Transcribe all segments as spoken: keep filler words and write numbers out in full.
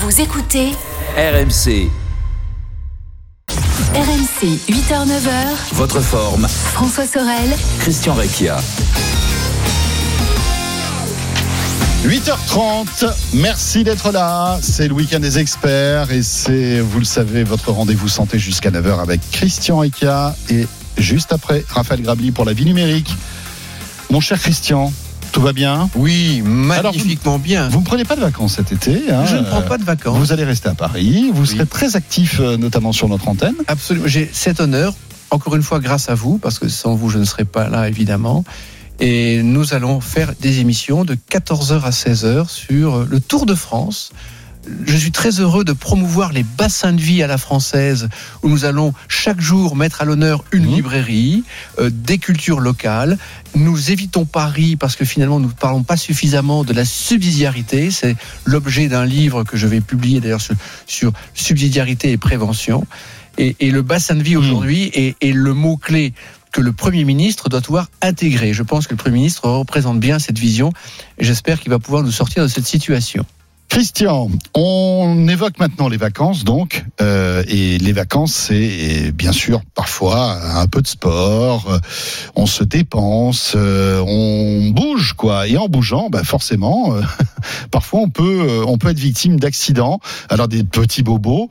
Vous écoutez R M C. R M C, huit heures neuf heures. Votre forme. François Sorel. Christian Recchia. huit heures trente, merci d'être là, c'est le week-end des experts et c'est, vous le savez, votre rendez-vous santé jusqu'à neuf heures avec Christian Recchia et juste après, Raphaël Grabli pour la vie numérique. Mon cher Christian, tout va bien ? Oui, magnifiquement Alors, vous, bien. Vous ne prenez pas de vacances cet été hein, Je ne prends pas de vacances. Vous allez rester à Paris, vous oui. serez très actif notamment sur notre antenne. Absolument, j'ai cet honneur, encore une fois grâce à vous, parce que sans vous je ne serais pas là évidemment. Et nous allons faire des émissions de quatorze heures à seize heures sur le Tour de France. Je suis très heureux de promouvoir les bassins de vie à la française, où nous allons chaque jour mettre à l'honneur une mmh. librairie, euh, des cultures locales. Nous évitons Paris parce que finalement nous ne parlons pas suffisamment de la subsidiarité. C'est l'objet d'un livre que je vais publier d'ailleurs sur, sur subsidiarité et prévention. Et, et le bassin de vie aujourd'hui mmh. est, est le mot-clé que le Premier ministre doit pouvoir intégrer. Je pense que le Premier ministre représente bien cette vision et j'espère qu'il va pouvoir nous sortir de cette situation. Christian, on évoque maintenant les vacances donc, euh, et les vacances c'est bien sûr parfois un peu de sport, euh, on se dépense, euh, on bouge quoi, et en bougeant, bah forcément, euh, parfois on peut, euh, on peut être victime d'accidents, alors des petits bobos,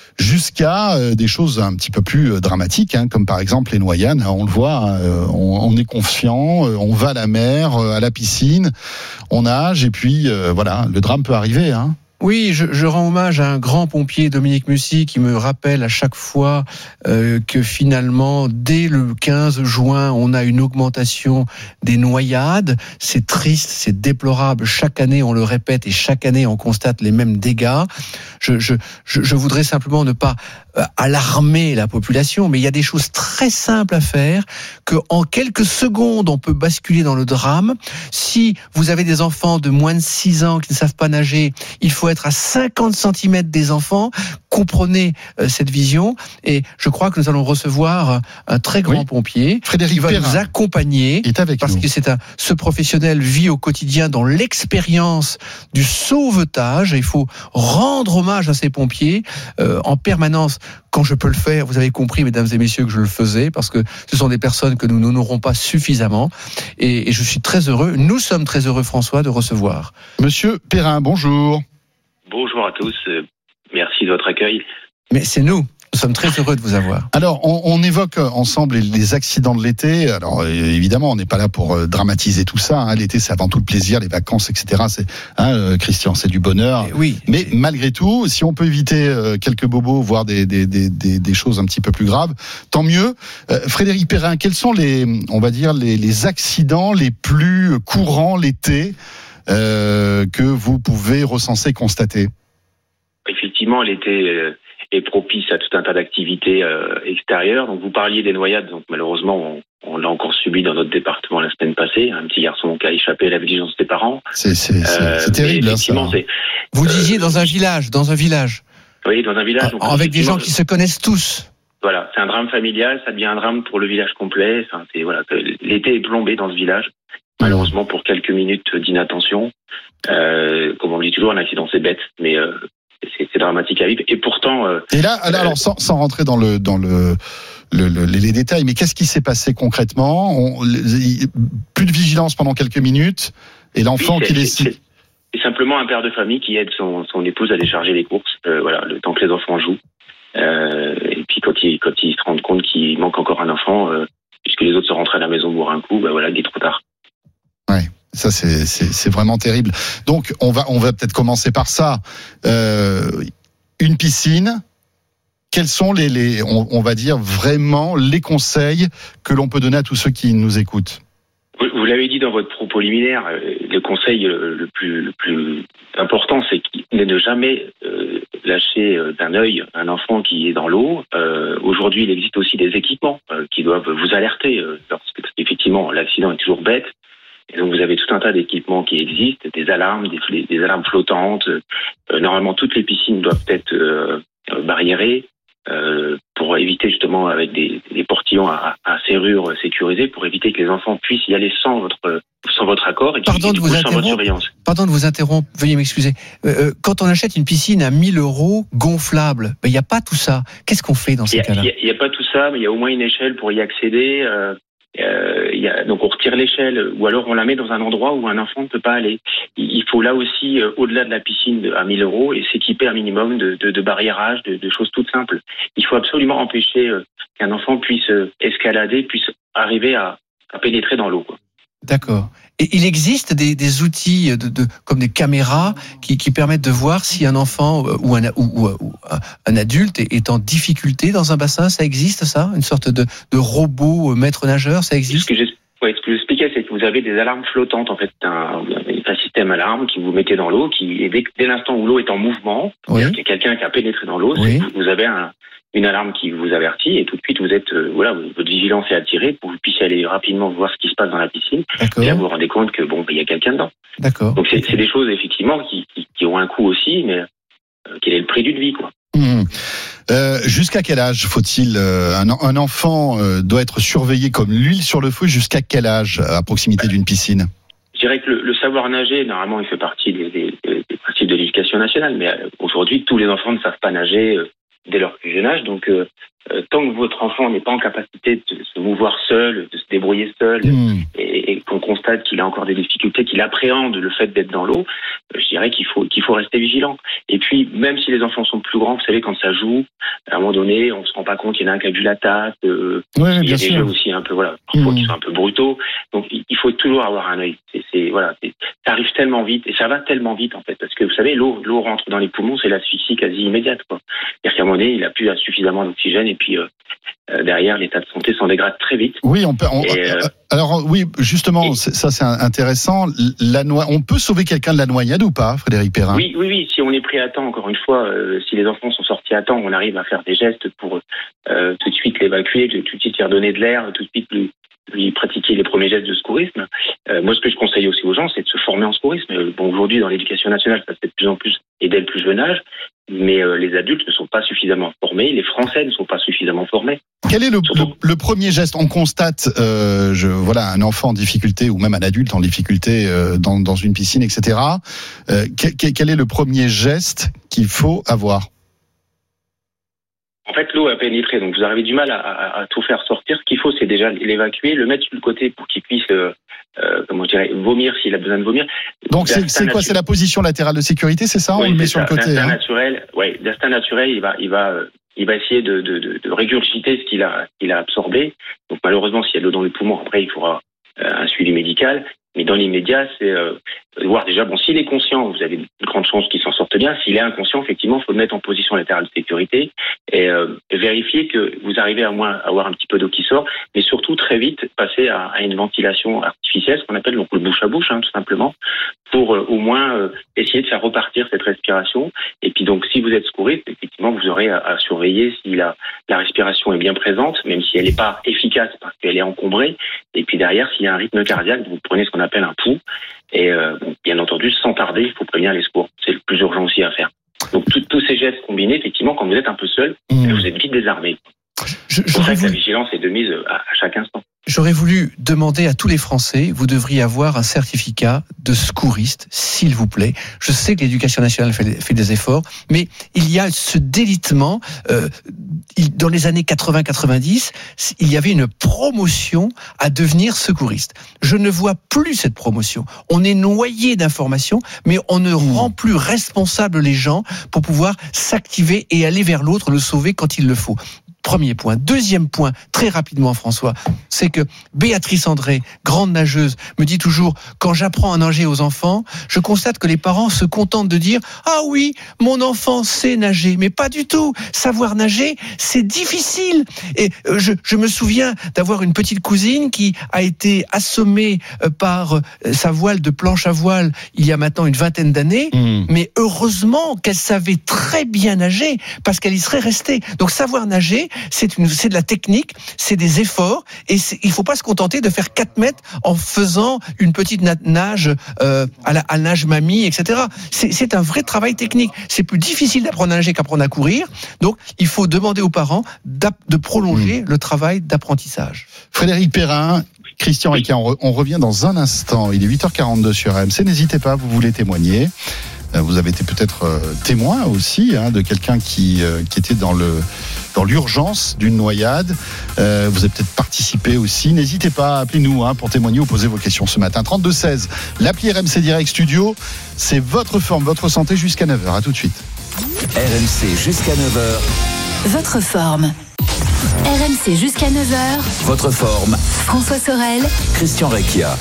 jusqu'à euh, des choses un petit peu plus euh, dramatiques, hein, comme par exemple les noyades. On le voit, euh, on, on est confiant, euh, on va à la mer, euh, à la piscine, on nage et puis euh, voilà, le drame peut arriver. Hein. Oui, je, je rends hommage à un grand pompier, Dominique Mussy, qui me rappelle à chaque fois euh, que finalement, dès le quinze juin, on a une augmentation des noyades. C'est triste, c'est déplorable. Chaque année, on le répète et chaque année, on constate les mêmes dégâts. Je, je, je, je voudrais simplement ne pas euh, alarmer la population, mais il y a des choses très simples à faire, que en quelques secondes, on peut basculer dans le drame. Si vous avez des enfants de moins de six ans qui ne savent pas nager, il faut être à cinquante centimètres des enfants. Comprenez euh, cette vision et je crois que nous allons recevoir un très grand oui. pompier Frédéric qui va Perrin nous accompagner est avec parce nous. que c'est un, ce professionnel vit au quotidien dans l'expérience du sauvetage et il faut rendre hommage à ces pompiers euh, en permanence quand je peux le faire. Vous avez compris, mesdames et messieurs, que je le faisais parce que ce sont des personnes que nous n'honorons pas suffisamment et, et je suis très heureux, nous sommes très heureux François de recevoir Monsieur Perrin, bonjour. Bonjour à tous, merci de votre accueil. Mais c'est nous, nous sommes très heureux de vous avoir. Alors, on, on évoque ensemble les accidents de l'été. Alors, évidemment, on n'est pas là pour dramatiser tout ça. Hein. L'été, c'est avant tout le plaisir, les vacances, et cetera. C'est, hein, Christian, c'est du bonheur. Et oui. Mais malgré tout, si on peut éviter quelques bobos, voire des, des, des, des, des choses un petit peu plus graves, tant mieux. Euh, Frédéric Perrin, quels sont les, on va dire, les, les accidents les plus courants l'été euh, que vous pouvez recenser, constater? Effectivement, l'été est propice à tout un tas d'activités euh, extérieures. Donc, vous parliez des noyades. Donc, malheureusement, on, on l'a encore subi dans notre département la semaine passée. Un petit garçon qui a échappé à la vigilance des parents. C'est, c'est, c'est, euh, c'est terrible, effectivement, ça. C'est, vous euh, disiez dans un village, dans un village. Oui, dans un village. Donc, avec des gens qui se connaissent tous. Voilà, c'est un drame familial. Ça devient un drame pour le village complet. Enfin, c'est voilà, l'été est plombé dans ce village. Malheureusement, pour quelques minutes d'inattention. Euh, comme on dit toujours, un accident c'est bête, mais euh, c'est, c'est dramatique à vivre. Et pourtant. Euh, Et là, alors, euh, sans, sans rentrer dans le dans le, le, le les détails, mais qu'est-ce qui s'est passé concrètement? On, les, plus de vigilance pendant quelques minutes, et l'enfant oui, qui les. C'est, c'est, c'est simplement un père de famille qui aide son, son épouse à décharger les courses. Euh, voilà, le temps que les enfants jouent. Euh, et puis quand il quand il se rend compte qu'il manque encore un enfant, euh, puisque les autres sont rentrés à la maison boire un coup, ben voilà, il est trop tard. Ouais. Ça c'est, c'est c'est vraiment terrible. Donc on va on va peut-être commencer par ça. Euh, une piscine. Quels sont les les on, on va dire vraiment les conseils que l'on peut donner à tous ceux qui nous écoutent? Vous, vous l'avez dit dans votre propos liminaire. Le conseil le plus le plus important, c'est de ne jamais euh, lâcher d'un œil un enfant qui est dans l'eau. Euh, aujourd'hui, il existe aussi des équipements euh, qui doivent vous alerter euh, lorsque effectivement l'accident est toujours bête. Et donc vous avez tout un tas d'équipements qui existent, des alarmes, des, des alarmes flottantes. Euh, normalement, toutes les piscines doivent être euh, barriérées. euh, pour éviter justement avec des, des portillons à, à serrure sécurisée, pour éviter que les enfants puissent y aller sans votre sans votre accord et, Pardon et de du coup, vous sans votre interrompre. surveillance. Pardon de vous interrompre, veuillez m'excuser. Euh, quand on achète une piscine à mille euros gonflable, il n'y a pas tout ça. Qu'est-ce qu'on fait dans ces cas-là ? Il n'y a, a pas tout ça, mais il y a au moins une échelle pour y accéder. Euh, euh, y a, donc on retire l'échelle, ou alors on la met dans un endroit où un enfant ne peut pas aller. Il faut là aussi, euh, au-delà de la piscine de, à mille euros, et s'équiper un minimum de, de, de barriérage, de, de choses toutes simples. Il faut absolument empêcher euh, qu'un enfant puisse euh, escalader, puisse arriver à, à pénétrer dans l'eau, quoi. D'accord. Et il existe des, des outils de, de, comme des caméras qui, qui permettent de voir si un enfant ou un, ou, ou, ou un adulte est, est en difficulté dans un bassin. Ça existe, ça ? Une sorte de, de robot maître nageur, ça existe ? Ce que ouais, ce que j'expliquais, c'est que vous avez des alarmes flottantes, en fait, un, un système alarme qui vous mettez dans l'eau, qui, et dès, dès l'instant où l'eau est en mouvement, oui. il y a quelqu'un qui a pénétré dans l'eau, oui. vous, vous avez un, une alarme qui vous avertit, et tout de suite vous êtes, euh, voilà, votre vigilance est attirée pour que vous puissiez aller rapidement voir ce qui se passe dans la piscine. D'accord. Et là vous vous rendez compte que bon, il y a quelqu'un dedans. D'accord. Donc c'est, c'est des choses effectivement qui, qui, qui ont un coût aussi, mais euh, quel est le prix d'une vie, quoi. Mmh. Euh, jusqu'à quel âge faut-il euh, un, un enfant euh, doit être surveillé comme l'huile sur le feu jusqu'à quel âge à proximité d'une piscine ? Je dirais que le, le savoir nager, normalement, il fait partie des, des, des principes de l'éducation nationale, mais euh, aujourd'hui, tous les enfants ne savent pas nager euh, dès leur plus jeune âge. Donc, euh, euh, tant que votre enfant n'est pas en capacité de se mouvoir seul, de se débrouiller seul, mmh. et, et qu'on constate qu'il a encore des difficultés, qu'il appréhende le fait d'être dans l'eau, euh, je dirais qu'il faut qu'il faut rester vigilant. Et puis, même si les enfants sont plus grands, vous savez, quand ça joue, à un moment donné, on se rend pas compte, il y en a un qui a bu la tasse, euh, oui, il y a des sûr. jeux aussi un peu, voilà, parfois mmh. qui sont un peu brutaux. Donc, il faut toujours avoir un œil. C'est, c'est voilà, c'est, ça arrive tellement vite et ça va tellement vite en fait, parce que vous savez, l'eau, l'eau rentre dans les poumons, c'est l'asphyxie quasi immédiate, quoi. C'est-à-dire qu'à un moment donné, il a plus suffisamment d'oxygène et puis euh, euh, derrière, l'état de santé s'en dégrade très vite. Oui, on peut. On, et, euh, alors oui, justement, et, c'est, ça c'est intéressant. La no... on peut sauver quelqu'un de la noyade ou pas, Frédéric Perrin ? Oui, oui, oui. Si on est pris à temps, encore une fois, euh, si les enfants sont sortis à temps, on arrive à faire des gestes pour euh, tout de suite l'évacuer, tout de suite lui redonner de l'air, tout de suite lui, lui pratiquer les premiers gestes de secourisme. Euh, moi, ce que je conseille aussi aux gens, c'est de se former en secourisme. Bon, aujourd'hui, dans l'éducation nationale, ça se fait de plus en plus et dès le plus jeune âge, mais euh, les adultes ne sont pas suffisamment formés, les Français ne sont pas suffisamment formés. Quel est le, le, le premier geste ? On constate, euh, je, voilà, un enfant en difficulté ou même un adulte en difficulté euh, dans, dans une piscine, et cetera. Euh, quel, quel est le premier geste qu'il faut avoir ? En fait, l'eau a pénétré, donc vous avez du mal à, à, à tout faire sortir. Ce qu'il faut, c'est déjà l'évacuer, le mettre sur le côté pour qu'il puisse, euh, euh, comment je dirais, vomir s'il a besoin de vomir. Donc c'est, c'est quoi ? C'est la position latérale de sécurité, c'est ça ? Oui, on le met sur ça. Le côté. D'instinct hein. naturel, ouais, d'instinct naturel, il va, il va, euh, il va essayer de, de, de, de régurgiter ce qu'il a, qu'il a absorbé. Donc malheureusement, s'il y a de l'eau dans les poumons, après il faudra euh, un suivi médical. Mais dans l'immédiat, c'est euh, voir déjà, bon, s'il est conscient, vous avez une grande chance qu'il s'en sorte bien. S'il est inconscient, effectivement, il faut le mettre en position latérale de sécurité et euh, vérifier que vous arrivez à moins avoir un petit peu d'eau qui sort, mais surtout très vite passer à, à une ventilation artificielle, ce qu'on appelle donc le bouche à bouche, hein, tout simplement, pour euh, au moins euh, essayer de faire repartir cette respiration. Et puis donc, si vous êtes secouriste, effectivement, vous aurez à, à surveiller si la, la respiration est bien présente, même si elle n'est pas efficace parce qu'elle est encombrée. Et puis derrière, s'il y a un rythme cardiaque, vous prenez ce qu'on appelle un pouls. Et euh, bon, bien entendu, sans tarder, il faut prévenir les secours. C'est le plus urgent aussi à faire. Donc tout, tous ces gestes combinés, effectivement, quand vous êtes un peu seul, mmh. vous êtes vite désarmé. Je, c'est pour ça que la vigilance est de mise à, à chaque instant. J'aurais voulu demander à tous les Français, vous devriez avoir un certificat de secouriste, s'il vous plaît. Je sais que l'éducation nationale fait, fait des efforts, mais il y a ce délitement. Euh, dans les années quatre-vingts quatre-vingt-dix, il y avait une promotion à devenir secouriste. Je ne vois plus cette promotion. On est noyé d'informations, mais on ne mmh. rend plus responsables les gens pour pouvoir s'activer et aller vers l'autre, le sauver quand il le faut. Premier point. Deuxième point, très rapidement, François, c'est que Béatrice André, grande nageuse, me dit toujours, quand j'apprends à nager aux enfants, je constate que les parents se contentent de dire « Ah oui, mon enfant sait nager ». Mais pas du tout. Savoir nager, c'est difficile. Et je, je me souviens d'avoir une petite cousine qui a été assommée par sa voile de planche à voile il y a maintenant une vingtaine d'années. Mmh. Mais heureusement qu'elle savait très bien nager parce qu'elle y serait restée. Donc savoir nager, nager, c'est une, c'est de la technique, c'est des efforts, et c'est, il faut pas se contenter de faire quatre mètres en faisant une petite nage euh, à la à nage mamie, et cetera. C'est, c'est un vrai travail technique. C'est plus difficile d'apprendre à nager qu'apprendre à courir. Donc, il faut demander aux parents de prolonger mmh. le travail d'apprentissage. Frédéric Perrin, Christian Requiat, on, re, on revient dans un instant. Il est huit heures quarante-deux sur R M C. N'hésitez pas, vous voulez témoigner. Vous avez été peut-être euh, témoin aussi hein, de quelqu'un qui, euh, qui était dans, le, dans l'urgence d'une noyade. Euh, vous avez peut-être participé aussi. N'hésitez pas, appelez-nous hein, pour témoigner ou poser vos questions ce matin. trente-deux seize, l'appli R M C Direct Studio. C'est votre forme, votre santé jusqu'à neuf heures. À tout de suite. R M C jusqu'à neuf heures. Votre forme. R M C jusqu'à neuf heures. Votre forme. François Sorel. Christian Requiat.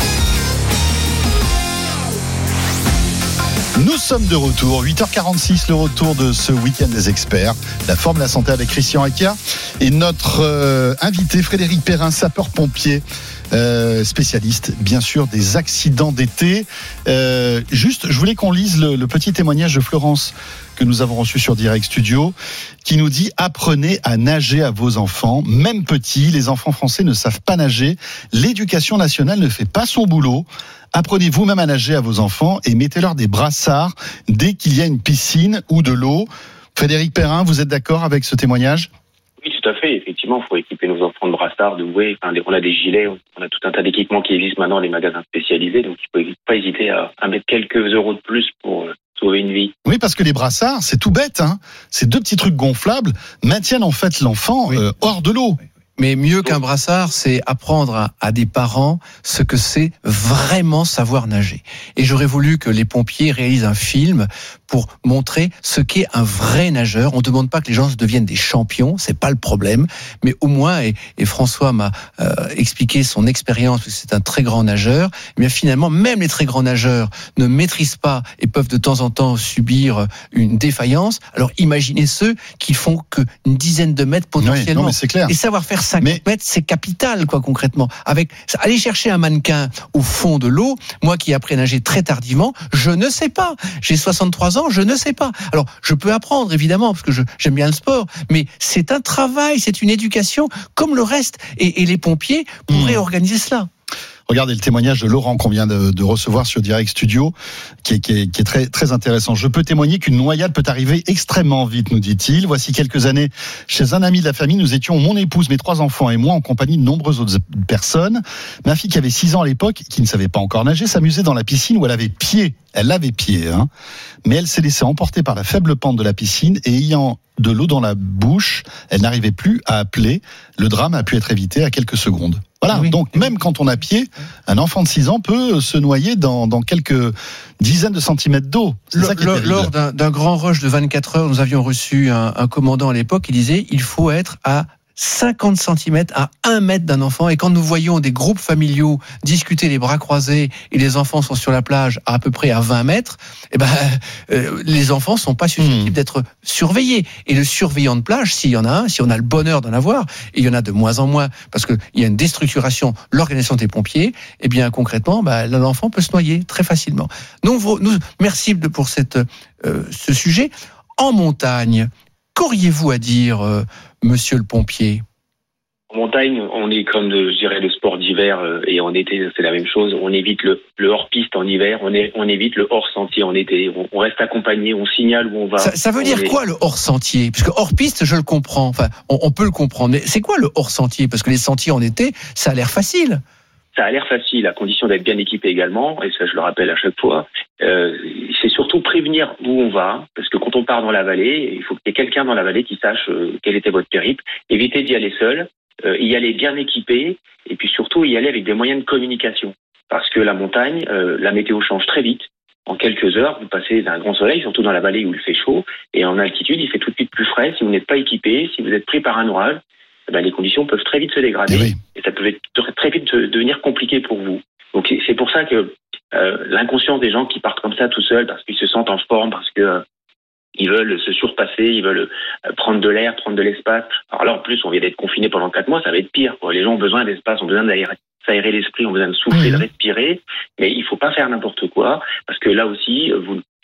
Nous sommes de retour, huit heures quarante-six, le retour de ce week-end des experts, la forme, la santé avec Christian Requiat et notre euh, invité Frédéric Perrin, sapeur-pompier, euh, spécialiste bien sûr des accidents d'été. Euh, juste, je voulais qu'on lise le, le petit témoignage de Florence que nous avons reçu sur Direct Studio, qui nous dit « Apprenez à nager à vos enfants, même petits, les enfants français ne savent pas nager, l'éducation nationale ne fait pas son boulot. Apprenez vous-même à nager à vos enfants et mettez-leur des brassards dès qu'il y a une piscine ou de l'eau. » Frédéric Perrin, vous êtes d'accord avec ce témoignage ? Oui, tout à fait. Effectivement, il faut équiper nos enfants de brassards, de bouées. Enfin, on a des gilets, on a tout un tas d'équipements qui existent maintenant dans les magasins spécialisés. Donc, il ne faut pas hésiter à, à mettre quelques euros de plus pour euh, sauver une vie. Oui, parce que les brassards, c'est tout bête. Hein. Ces deux petits trucs gonflables maintiennent en fait l'enfant oui. euh, hors de l'eau. Mais mieux qu'un brassard, c'est apprendre à, à des parents ce que c'est vraiment savoir nager. Et j'aurais voulu que les pompiers réalisent un film pour montrer ce qu'est un vrai nageur. On ne demande pas que les gens deviennent des champions, c'est pas le problème, mais au moins, et, et François m'a euh, expliqué son expérience, parce que c'est un très grand nageur, mais finalement, même les très grands nageurs ne maîtrisent pas et peuvent de temps en temps subir une défaillance. Alors imaginez ceux qui font qu'une dizaine de mètres potentiellement. Oui, non, mais c'est clair. Et savoir faire cinquante mais... mètres, c'est capital, quoi, concrètement. Avec, aller chercher un mannequin au fond de l'eau, moi qui ai appris à nager très tardivement, je ne sais pas. J'ai soixante-trois ans, je ne sais pas. Alors, je peux apprendre, évidemment, parce que je, j'aime bien le sport, mais c'est un travail, c'est une éducation, comme le reste. Et, et les pompiers pourraient mmh. organiser cela. Regardez le témoignage de Laurent qu'on vient de, de recevoir sur Direct Studio, qui est, qui est, qui est très, très intéressant. Je peux témoigner qu'une noyade peut arriver extrêmement vite, nous dit-il. Voici quelques années, chez un ami de la famille, nous étions, mon épouse, mes trois enfants et moi, en compagnie de nombreuses autres personnes. Ma fille, qui avait six ans à l'époque, qui ne savait pas encore nager, s'amusait dans la piscine où elle avait pied. Elle avait pied, hein. Mais elle s'est laissée emporter par la faible pente de la piscine et ayant de l'eau dans la bouche, elle n'arrivait plus à appeler. Le drame a pu être évité à quelques secondes. Voilà, oui. Donc même quand on a pied, un enfant de six ans peut se noyer dans, dans quelques dizaines de centimètres d'eau. C'est le, ça qui est le, lors d'un, d'un grand rush de vingt-quatre heures, nous avions reçu un, un commandant à l'époque qui disait il faut être à cinquante centimètres à un mètre d'un enfant. Et quand nous voyons des groupes familiaux discuter les bras croisés et les enfants sont sur la plage à, à peu près à vingt mètres, eh ben, euh, les enfants sont pas susceptibles mmh. d'être surveillés. Et le surveillant de plage, s'il y en a un, si on a le bonheur d'en avoir, et il y en a de moins en moins, parce qu'il y a une déstructuration, l'organisation des pompiers, eh bien, concrètement, bah, l'enfant peut se noyer très facilement. Donc, nous, merci pour cette, euh, ce sujet. En montagne, qu'auriez-vous à dire, euh, monsieur le pompier ? En montagne, on est comme, de, je dirais, le sport d'hiver, euh, et en été, c'est la même chose. On évite le, le hors-piste en hiver, on, est, on évite le hors-sentier en été. On, on reste accompagné, on signale où on va. Ça, ça veut on dire est... quoi, le hors-sentier ? Parce que hors-piste, je le comprends, enfin, on, on peut le comprendre. Mais c'est quoi le hors-sentier ? Parce que les sentiers en été, ça a l'air facile. Ça a l'air facile, à condition d'être bien équipé également, et ça je le rappelle à chaque fois. Euh, c'est surtout prévenir où on va, parce que quand on part dans la vallée, il faut qu'il y ait quelqu'un dans la vallée qui sache euh, quel était votre périple. Évitez d'y aller seul, euh, y aller bien équipé, et puis surtout y aller avec des moyens de communication. Parce que la montagne, euh, la météo change très vite. En quelques heures, vous passez d'un grand soleil, surtout dans la vallée où il fait chaud, et en altitude, il fait tout de suite plus frais. Si vous n'êtes pas équipé, si vous êtes pris par un orage, ben, les conditions peuvent très vite se dégrader, oui. Et ça peut être très vite devenir compliqué pour vous. Donc c'est pour ça que euh, l'inconscience des gens qui partent comme ça tout seuls, parce qu'ils se sentent en forme, parce que euh, ils veulent se surpasser, ils veulent euh, prendre de l'air, prendre de l'espace. Alors là, en plus, on vient d'être confiné pendant quatre mois, ça va être pire, quoi. Les gens ont besoin d'espace, ont besoin d'aérer, s'aérer l'esprit, ont besoin de souffler, mmh. de respirer, mais il faut pas faire n'importe quoi, parce que là aussi, vous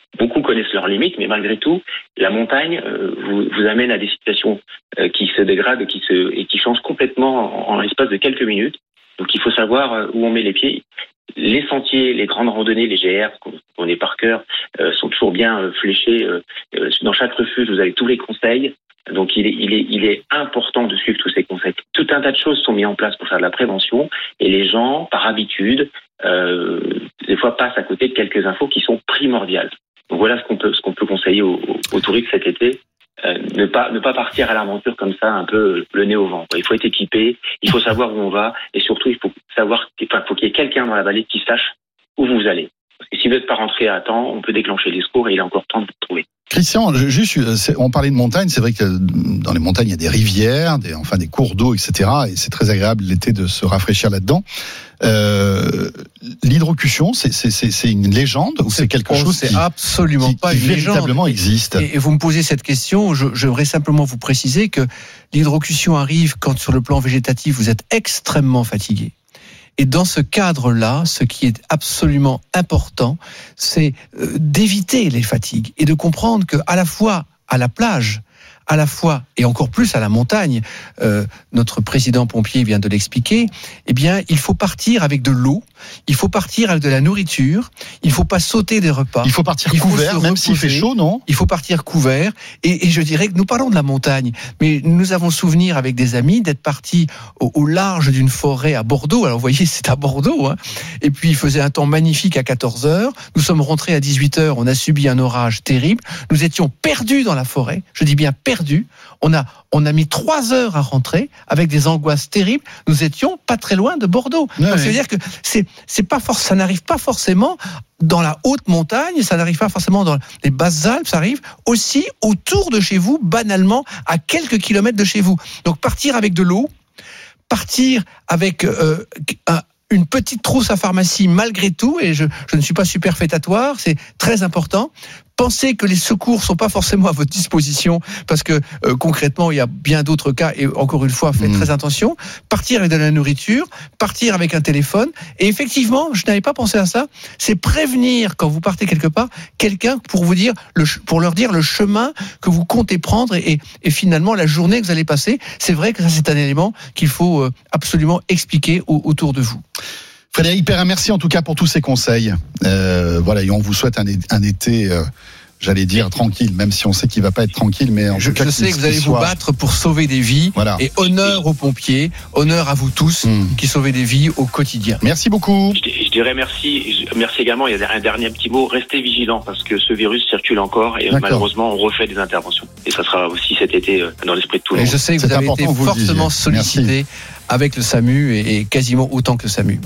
beaucoup connaissent leurs limites, mais malgré tout, la montagne euh, vous, vous amène à des situations euh, qui se dégradent qui se, et qui changent complètement en, en l'espace de quelques minutes. Donc il faut savoir euh, où on met les pieds. Les sentiers, les grandes randonnées, les G R, qu'on connaît par cœur, euh, sont toujours bien euh, fléchés. Euh, euh, dans chaque refuge, vous avez tous les conseils. Donc il est, il est, il est important de suivre tous ces conseils. Tout un tas de choses sont mises en place pour faire de la prévention et les gens, par habitude, euh, des fois passent à côté de quelques infos qui sont primordiales. Donc voilà ce qu'on peut, ce qu'on peut conseiller aux, aux touristes cet été. Euh, ne pas ne pas partir à l'aventure comme ça, un peu le nez au vent. Il faut être équipé, il faut savoir où on va, et surtout il faut savoir, enfin, faut qu'il y ait quelqu'un dans la vallée qui sache où vous allez. Parce que si vous n'êtes pas rentré à temps, on peut déclencher les secours et il est encore temps de vous trouver. Christian, juste, on parlait de montagne, c'est vrai que dans les montagnes il y a des rivières, des, enfin des cours d'eau, et cetera. Et c'est très agréable l'été de se rafraîchir là-dedans. Euh, l'hydrocution, c'est, c'est, c'est, c'est une légende ou c'est quelque oh, chose c'est qui, absolument qui, pas qui une véritablement légende. existe. Et, et vous me posez cette question, je, je voudrais simplement vous préciser que l'hydrocution arrive quand sur le plan végétatif vous êtes extrêmement fatigué. Et dans ce cadre-là, ce qui est absolument important, c'est d'éviter les fatigues et de comprendre que à la fois à la plage, à la fois et encore plus à la montagne, euh, notre président pompier vient de l'expliquer, eh bien, il faut partir avec de l'eau, il faut partir avec de la nourriture, il faut pas sauter des repas. Il faut partir il faut couvert, même s'il fait chaud, non ? Il faut partir couvert. Et, et je dirais que nous parlons de la montagne, mais nous avons souvenir avec des amis d'être partis au, au large d'une forêt à Bordeaux. Alors, vous voyez, c'est à Bordeaux, hein. Et puis, il faisait un temps magnifique à quatorze heures. Nous sommes rentrés à dix-huit heures. On a subi un orage terrible. Nous étions perdus dans la forêt. Je dis bien perdus. On a, on a mis trois heures à rentrer avec des angoisses terribles. Nous étions pas très loin de Bordeaux. Ouais, Donc, ça veut ouais. dire que c'est, c'est pas for- ça n'arrive pas forcément dans la haute montagne, ça n'arrive pas forcément dans les basses Alpes, ça arrive aussi autour de chez vous, banalement, à quelques kilomètres de chez vous. Donc, partir avec de l'eau, partir avec euh, un, une petite trousse à pharmacie malgré tout, et je, je ne suis pas superfétatoire, c'est très important. Pensez que les secours sont pas forcément à votre disposition parce que euh, concrètement il y a bien d'autres cas et encore une fois faites mmh. très attention. Partir avec de la nourriture, partir avec un téléphone et effectivement je n'avais pas pensé à ça. C'est prévenir quand vous partez quelque part quelqu'un pour vous dire le pour leur dire le chemin que vous comptez prendre et, et, et finalement la journée que vous allez passer. C'est vrai que ça c'est un élément qu'il faut euh, absolument expliquer au, autour de vous. Frédéric Perrin, merci en tout cas pour tous ces conseils. Euh, voilà, et on vous souhaite un, un été, euh, j'allais dire tranquille, même si on sait qu'il va pas être tranquille, mais en je, tout cas, je sais que vous allez soit... vous battre pour sauver des vies. Voilà. Et honneur aux pompiers, honneur à vous tous mmh. qui sauvez des vies au quotidien. Merci beaucoup. Je, je dirais merci, merci également. Il y a un dernier petit mot. Restez vigilants parce que ce virus circule encore et D'accord. malheureusement on refait des interventions. Et ça sera aussi cet été dans l'esprit de tout le monde. Et je sais que C'est vous avez été vous fortement sollicité avec le SAMU et, et quasiment autant que le SAMU.